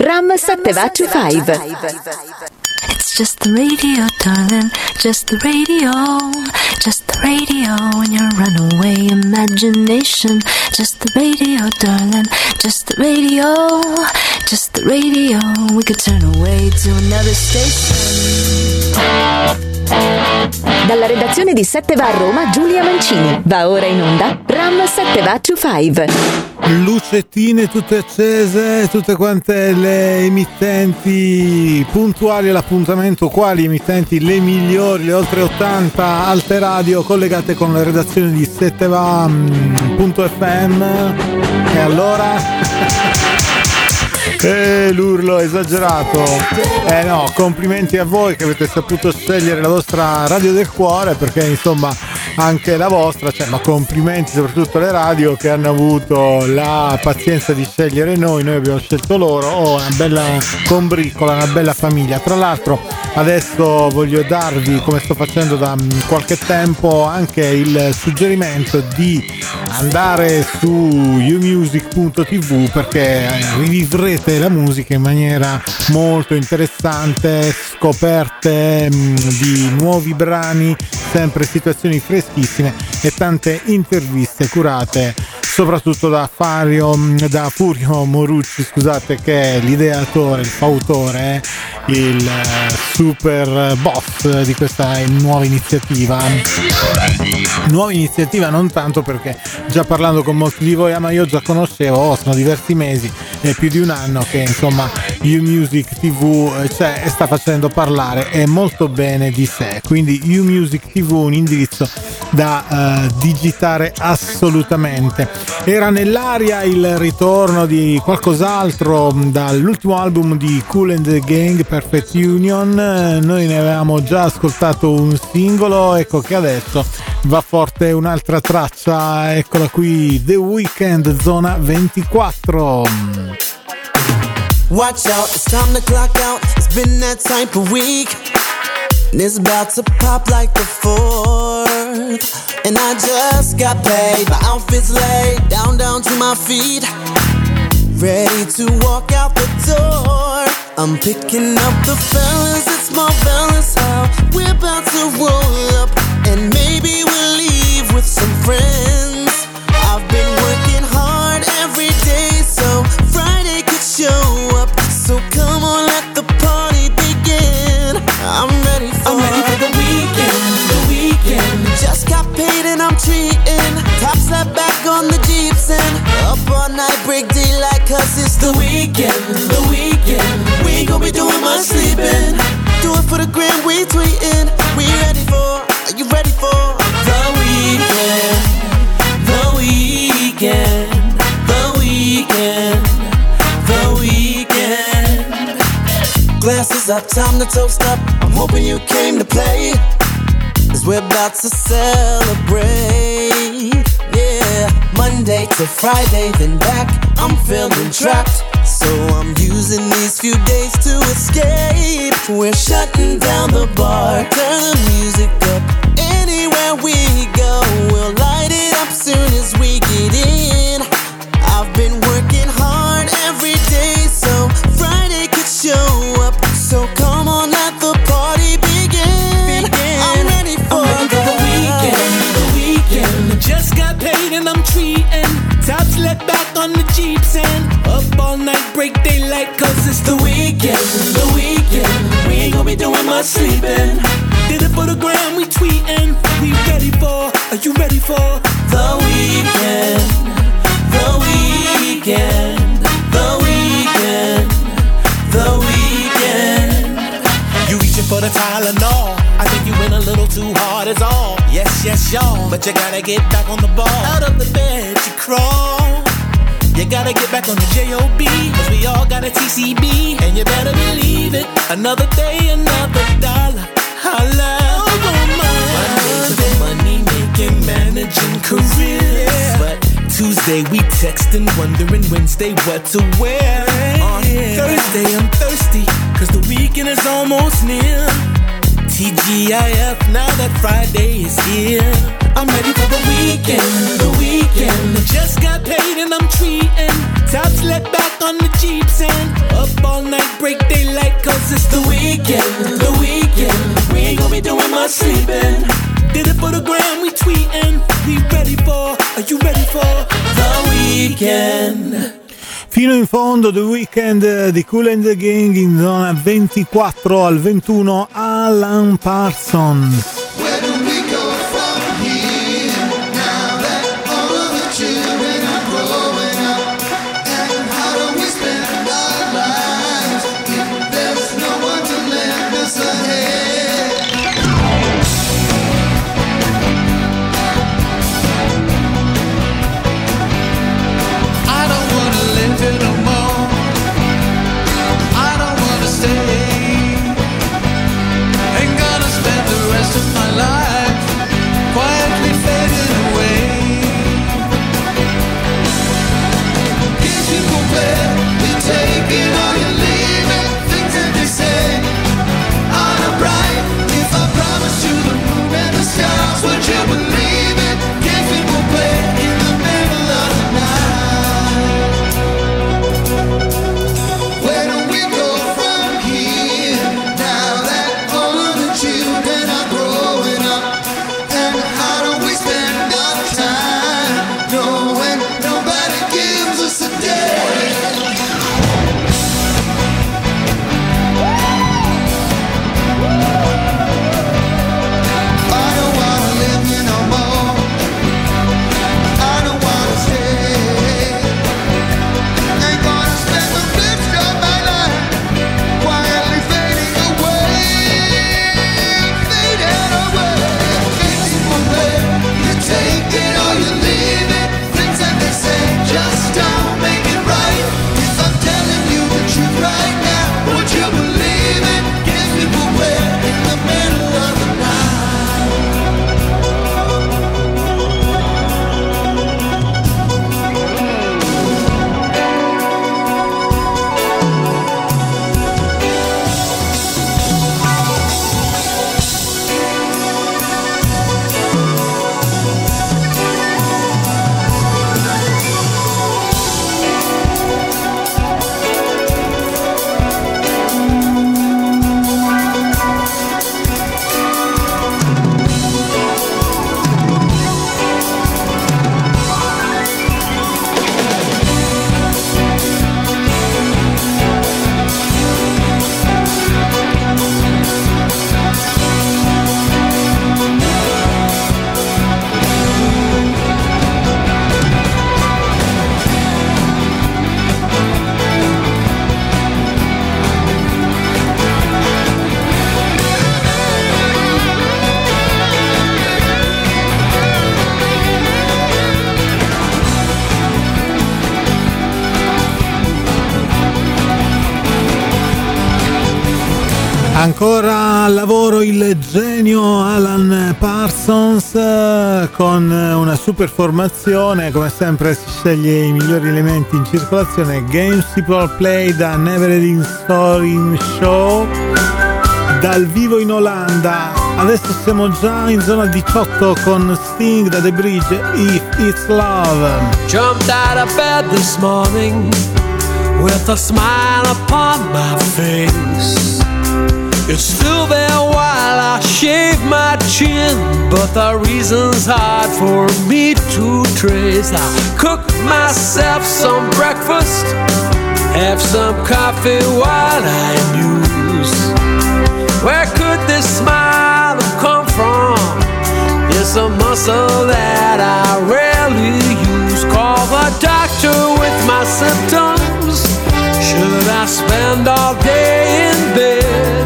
Ram 725. It's just the radio, darling, just the radio, just the radio in your runaway imagination. Just the radio, darling, just the radio, just the radio. We could turn away to another station. Dalla redazione di 7 va a Roma, Giulia Mancini. Va ora in onda Ram 725. Lucettine tutte accese, tutte quante le emittenti puntuali all'appuntamento. Quali emittenti? Le migliori, le oltre 80 alte radio collegate con la redazione di 7va.fm. E allora? L'urlo esagerato. No, complimenti a voi che avete saputo scegliere la vostra radio del cuore, perché insomma anche la vostra, ma complimenti soprattutto alle radio che hanno avuto la pazienza di scegliere noi abbiamo scelto loro. Una bella combriccola, una bella famiglia. Tra l'altro adesso voglio darvi, come sto facendo da qualche tempo, anche il suggerimento di andare su umusic.tv, perché rivivrete la musica in maniera molto interessante, scoperte di nuovi brani, sempre situazioni freschissime e tante interviste curate soprattutto da Furio Morucci, scusate, che è l'ideatore, il fautore, il super boss di questa nuova iniziativa. Nuova iniziativa non tanto perché già parlando con molti di voi, ma io già conoscevo, sono diversi mesi, più di un anno che insomma umusic TV sta facendo parlare e molto bene di sé. Quindi umusic TV, un indirizzo da digitare assolutamente. Era nell'aria il ritorno di qualcos'altro dall'ultimo album di Kool and the Gang, Perfect Union. Noi ne avevamo già ascoltato un singolo, ecco che adesso va forte un'altra traccia. Eccola qui, The Weeknd, Zona 24. Watch out, it's time to clock out. It's been that type of week, and it's about to pop like the 4th. And I just got paid, my outfit's laid down to my feet, ready to walk out the door. I'm picking up the fellas, it's my fellas how we're about to roll up, and maybe we'll leave with some friends. I've been working hard every day so Friday could show up. So come on, let the party begin. I'm ready for the weekend, the weekend. Just got paid and I'm treating. Top slap back on the Jeeps and up all night, break daylight, cause it's the weekend, the weekend. We ain't gonna be doing much sleeping. Do it for the gram, we tweeting. We ready for, are you ready for the weekend, the weekend, the weekend, the weekend. Glasses up, time to toast up. I'm hoping you came to play, cause we're about to celebrate. Yeah, Monday to Friday, then back, I'm feeling trapped, so I'm using these few days to escape. We're shutting down the bar, turn the music up. Anywhere we go, we'll light it up soon as we get in. I've been working hard every day so Friday could show up. So come on, let the party begin. I'm ready for the weekend, the weekend. Just got paid and I'm treating. Tops let back on the Jeeps and up all night, break daylight, cause it's the weekend, the weekend. We ain't gonna be doing much sleeping. Did it for the gram, we tweeting. We ready for, are you ready for the weekend, the weekend, the weekend, the weekend. You reaching for the Tylenol, I think you went a little too hard is all. Yes, yes, y'all, but you gotta get back on the ball. Out of the bed, you crawl. You gotta get back on the J.O.B. cause we all got a TCB. And you better believe it, another day, another dollar. Holla, Monday to money making, managing careers. But Tuesday we texting, wondering Wednesday what to wear. On Thursday I'm thirsty, cause the weekend is almost near. TGIF, now that Friday is here. I'm ready for the weekend, the weekend. Just got paid and I'm treating. Tops let back on the Jeeps and up all night, break daylight, cause it's the weekend, the weekend. We ain't gonna be doing much sleeping. Did it for the gram, we tweeting. We ready for, are you ready for the weekend? Fino in fondo The Weeknd di Kool and the Gang in zona 24 al 21 Alan Parsons. Ancora al lavoro il genio Alan Parsons con una super formazione, come sempre si sceglie i migliori elementi in circolazione. Games People Play da Neverending Story Show dal vivo in Olanda. Adesso siamo già in zona 18 con Sting da The Bridge, If It's Love. Jumped out of bed this morning with a smile upon my face. It's still there while I shave my chin, but the reason's hard for me to trace. I cook myself some breakfast, have some coffee while I muse. Where could this smile have come from? It's a muscle that I rarely use. Call the doctor with my symptoms. Should I spend all day in bed?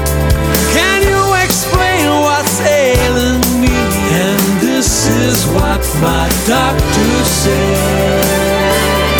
Can you explain what's ailing me? And this is what my doctor said.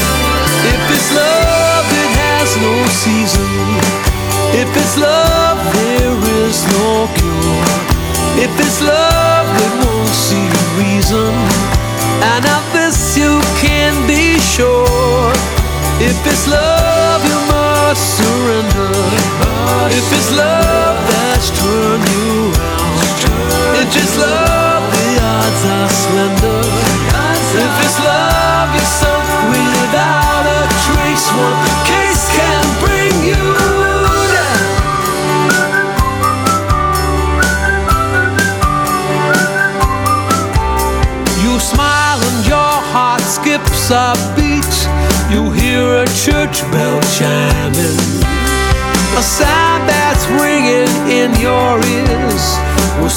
If it's love, it has no season. If it's love, there is no cure. If it's love, it won't see reason. And of this you can be sure. If it's love, you must surrender. If it's love that's turned you around, if it's love, the odds are slender. If it's love, you're sunk without a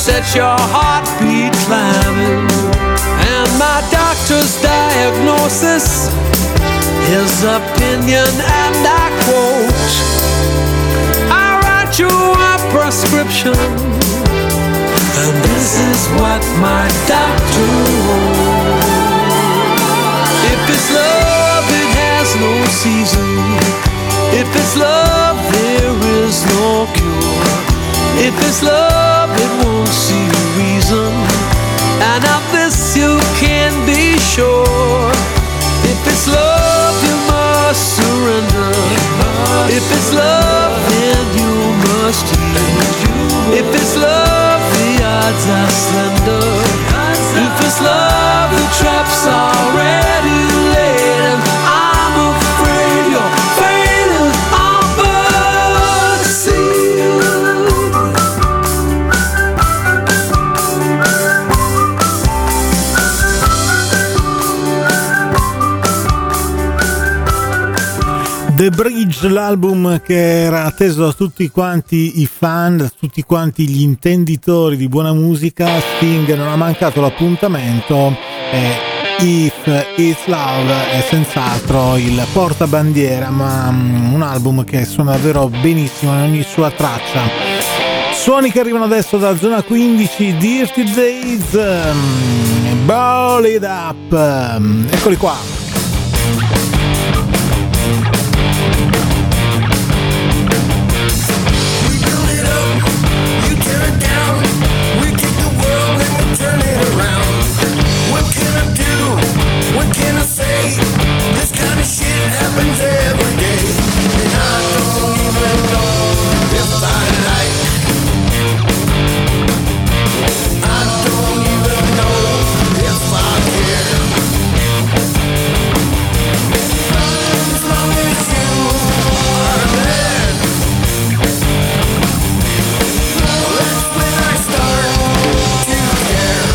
set your heartbeat climbing. And my doctor's diagnosis, his opinion, and I quote, I write you a prescription, and this is what my doctor wrote. If it's love, it has no season. If it's love, there is no cure. If it's love, it won't see reason. And of this you can be sure. If it's love, you must surrender. If it's love, then you must yield. If it's love, the odds are slender. If it's love, the trap's already laid. And I'm afraid you're fading on but sealed. The Bridge, l'album che era atteso da tutti quanti i fan, da tutti quanti gli intenditori di buona musica. Sting non ha mancato l'appuntamento. If It's Love è senz'altro il portabandiera, ma un album che suona davvero benissimo in ogni sua traccia. Suoni che arrivano adesso da Zona 15, Dirty Days, Ball It Up, eccoli qua. This kind of shit happens every day, and I don't even know if I like. I don't even know if I care. As long as you are there, that's when I start to care.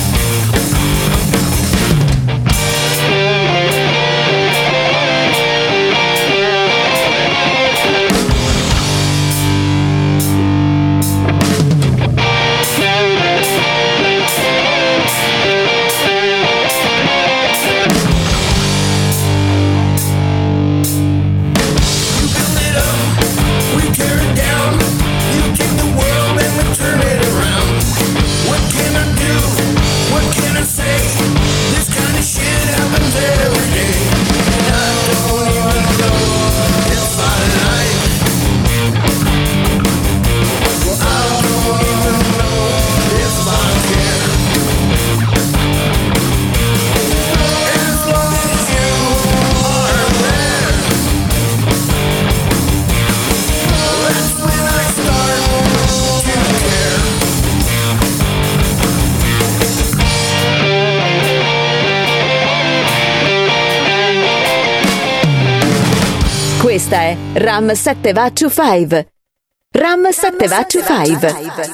Questa è Ram 7 va to 5. Ram 7 va to 5.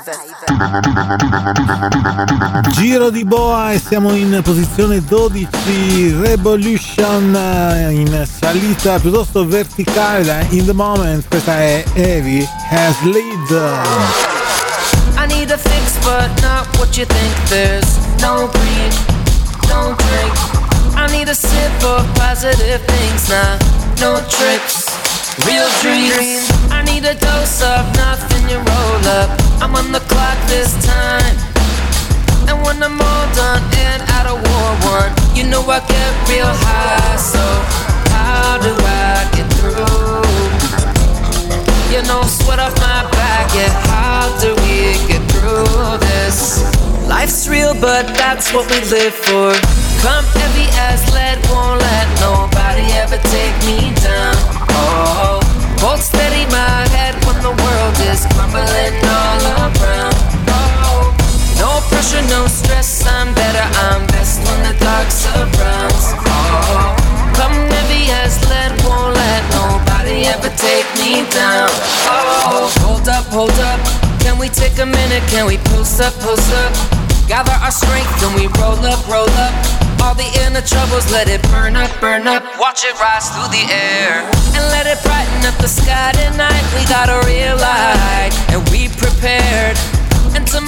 Giro di boa e siamo in posizione 12. Revolution in salita piuttosto verticale da In The Moment. Questa è Heavy Has Lead. I need a fix but not what you think. There's no green, no drink. I need a sip of positive things, no tricks, real dreams. I need a dose of nothing, you roll up. I'm on the clock this time, and when I'm all done and out of war one, you know I get real high. So how do I get through? You know, sweat off my back, yeah. How do we get through this? Life's real, but that's what we live for. Come heavy as lead, won't let nobody ever take me down. Oh, hold steady my head when the world is crumbling all around. Oh, no pressure, no stress, I'm better, I'm best when the dark surrounds. Oh, come heavy as lead, won't let nobody ever take me down. Oh, hold up, can we take a minute, can we post up? Gather our strength and we roll up. All the inner troubles, let it burn up. Watch it rise through the air and let it brighten up the sky tonight. We got a real light and we prepared. And to my people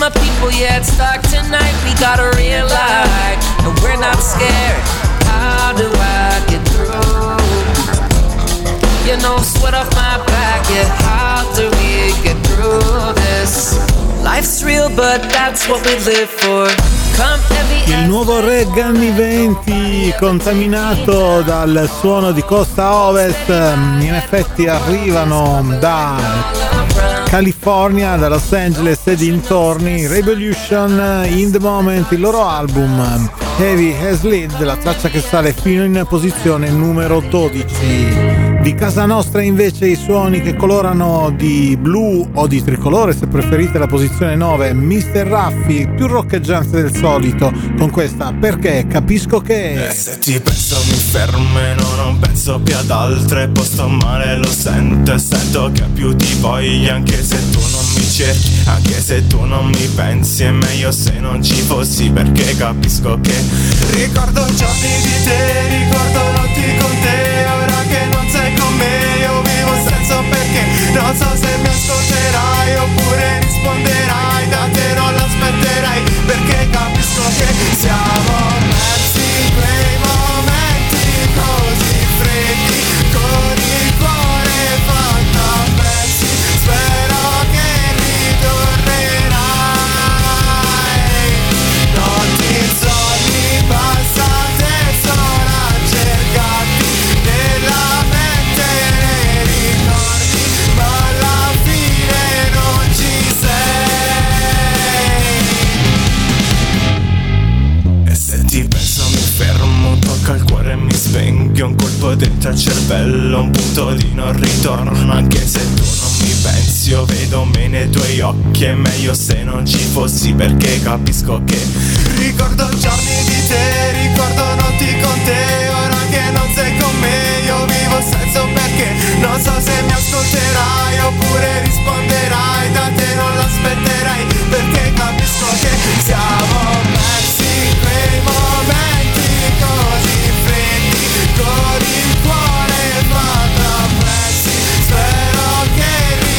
Oh yeah, it's dark tonight, we got a real light, and we're not scared. How do I get through? You know, sweat off my back, yeah, how do we get through this? Life's real, but that's what we live for. Come heavy. Il nuovo reggae anni 20 contaminato dal suono di costa ovest, in effetti arrivano da California, da Los Angeles e dintorni. Revolution, In the Moment, il loro album Heavy Has Lead, la traccia che sale fino in posizione numero 12. Di casa nostra invece i suoni che colorano di blu o di tricolore, se preferite, la posizione 9, Mr. Raffi, più roccheggiante del solito, con questa Perché capisco che... se ti penso mi fermo e non penso più ad altre, poi sto male, lo sento e sento che più ti voglio, anche se tu non mi cerchi, anche se tu non mi pensi, è meglio se non ci fossi, perché capisco che ricordo giorni di te, ricordo notti con te, ora che non sei con me io vivo senza perché, non so se mi ascolterai oppure risponderai, da te non l'aspetterai, perché capisco che siamo persi in quei momenti così freddi, con il cuore fatto a pezzi, spero che ritornerai, notti insonni passate solo a cercarti nella mente, nei ricordi, ma alla fine non ci sei. E se ti penso mi fermo, tocca il cuore e mi spenghi, un colpo dentro al cervello, un punto di non ritorno, anche se tu non mi pensi, io vedo me nei tuoi occhi, è meglio se non ci fossi, perché capisco che ricordo giorni di te, ricordo notti con te, ora che non sei con me io vivo senza un perché, non so se mi ascolterai oppure risponderai, da te non l'aspetterai, perché capisco che siamo persi in quei momenti così freddi, con il cuore fatto a pezzi, spero che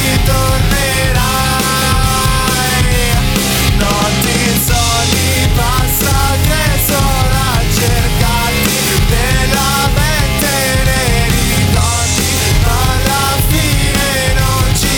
ritornerai, notti insonni passate solo a cercarti nella mente, nei ricordi, ma alla fine non ci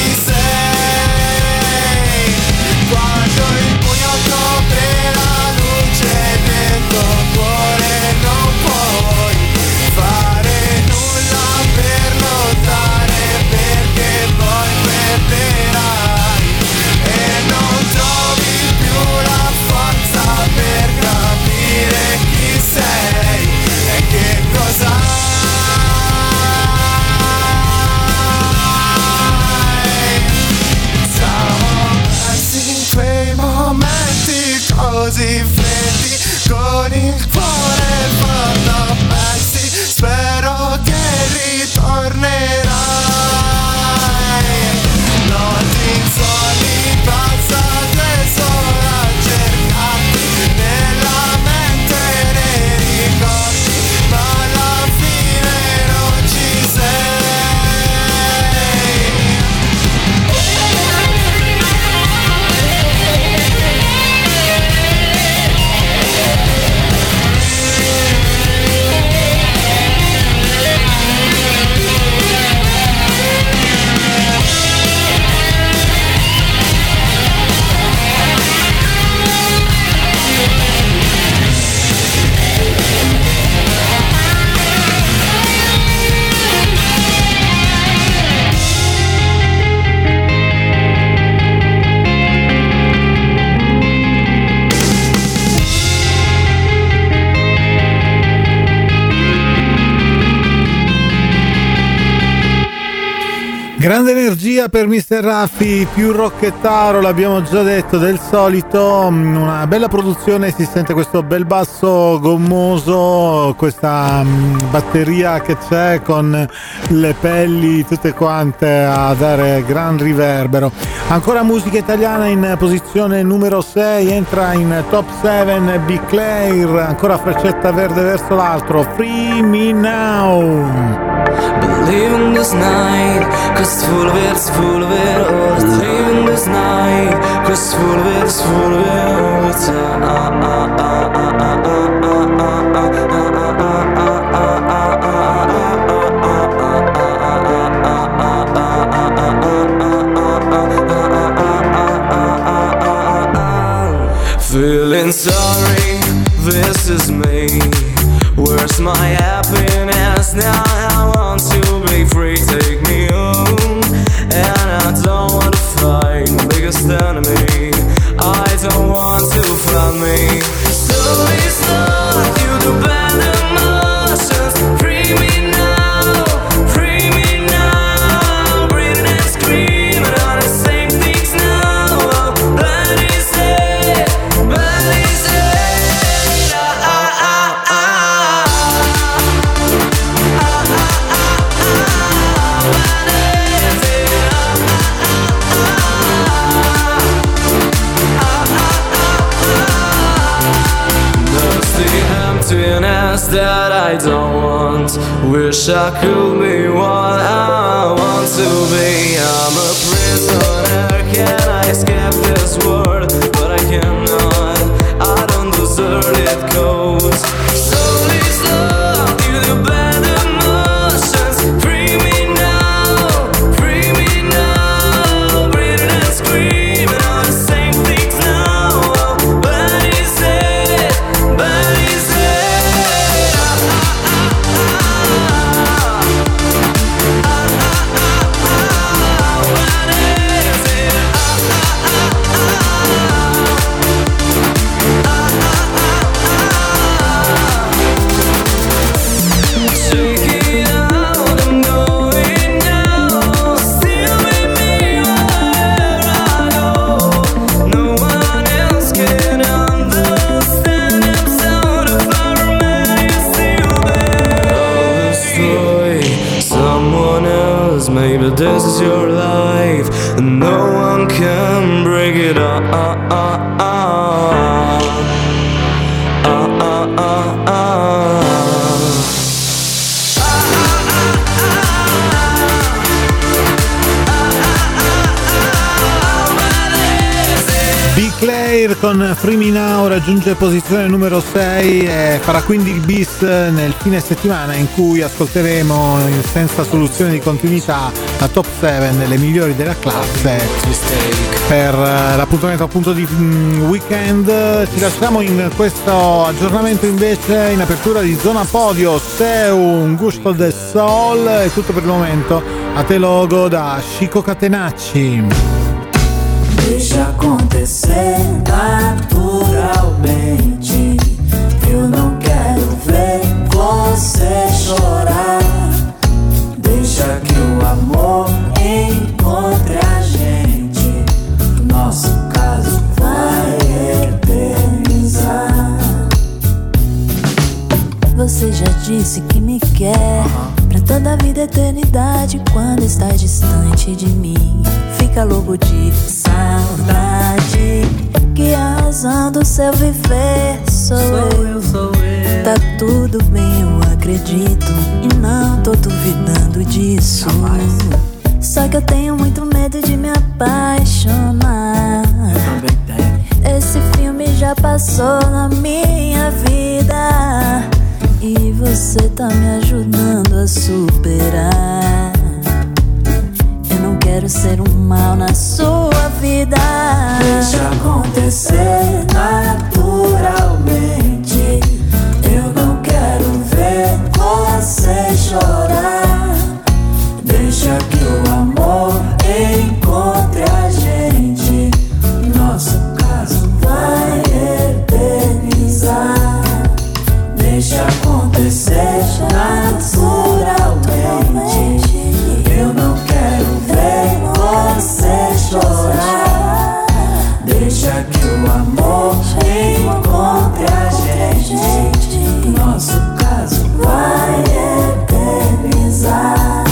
sei, quando il pugno copre la luce del tuo cuore non puoi fare nulla per lottare, perché poi perderai e non trovi più la forza per capire chi sei e che cosa hai. Siamo persi in quei momenti così freddi, con il cuore fatto a pezzi, spero che ritornerai, notti insonni passate solo a cercarti nella mente, nei ricordi, ma alla fine non ci sei. Grande energia per Mr. Raffi, più rocchettaro, l'abbiamo già detto, del solito. Una bella produzione, si sente questo bel basso gommoso, questa batteria che c'è con le pelli tutte quante a dare gran riverbero. Ancora musica italiana in posizione numero 6, entra in top 7 Big Claire, ancora freccetta verde verso l'altro, Free Me Now. Believe in this night, cause full of it, it's full of it. Oh, let's live in this night, cause full of it, it's full of it. Feeling sorry, this is me. Where's my happiness now? I want to be free, take me home. And I don't want to fight my biggest enemy. I don't want to fight me. So it's not you the bad emotions. Free me now, free me now. Breathing and screaming all the same things now. Blood is it, blood is it. Emptiness that I don't want. Wish I could be what I want to be. I'm a prisoner, can I escape this world? But I cannot, I don't deserve it cold. Slowly slow, you the bad emotions. Free me now, free me now. Breathing and screaming all the same things now. But is it, but is it? Maybe this is your life, and no one can break it up. Claire con Free Me Now raggiunge posizione numero 6 e farà quindi il bis nel fine settimana in cui ascolteremo senza soluzione di continuità la top 7 delle migliori della classe per l'appuntamento appunto di weekend. Ci lasciamo in questo aggiornamento invece in apertura di Zona Podio. Seu, un gusto del sol, è tutto per il momento. A te logo da Chico Catenacci. Deixa acontecer naturalmente. Eu não quero ver você chorar. Deixa que o amor encontre a gente. Nosso caso vai eternizar. Você já disse que me quer pra toda a vida, eternidade. Quando está distante de mim, fica louco de saudade. Que a razão do seu viver sou eu. Tá tudo bem, eu acredito, e não tô duvidando disso. Só que eu tenho muito medo de me apaixonar. Esse filme já passou na minha vida e você tá me ajudando a superar. Eu não quero ser um mal na sua vida. Deixa acontecer naturalmente. Eu não quero ver você chorar. Deixa que o amor encontre a gente. Nosso caso vai eternizar. Deixa acontecer naturalmente. Eu não quero ver você chorar. Deixa que o amor encontre a gente. Nosso caso vai eternizar.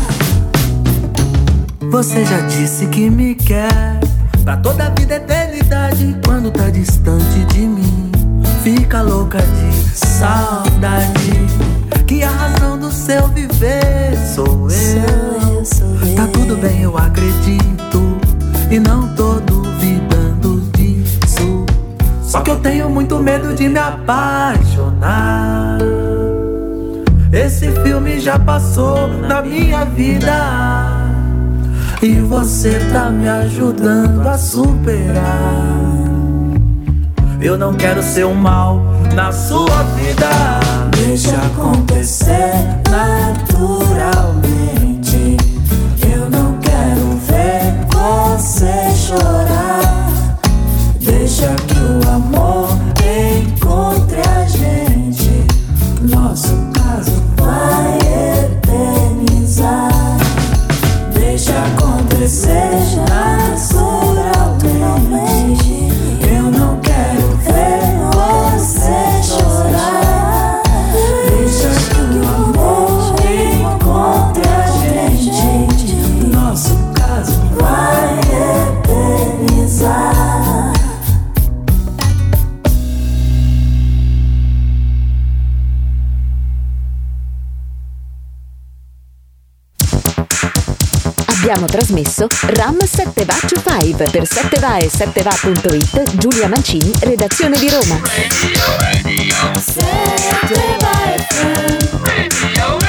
Você já disse que me quer pra toda a vida, eternidade. Quando tá distante de mim, fica louca de saudade. Que a razão do seu viver sou eu. Tá tudo bem, eu acredito, e não tô duvidando disso. Só que eu eu tenho muito medo de me apaixonar. Esse filme já passou na minha vida e você tá me ajudando a superar. Eu não quero ser um mal na sua vida. Deixa acontecer naturalmente. Eu não quero ver você chorar. Deixa que o amor encontre a gente. Nosso caso vai eternizar. Deixa acontecer naturalmente. Eu não quero ver você chorar. Deixa que o amor encontre a gente. Nosso caso vai eternizar. Abbiamo trasmesso Ram 7va25 per 7va e 7va.it. Giulia Mancini, redazione di Roma. Radio. 7va FM. Radio.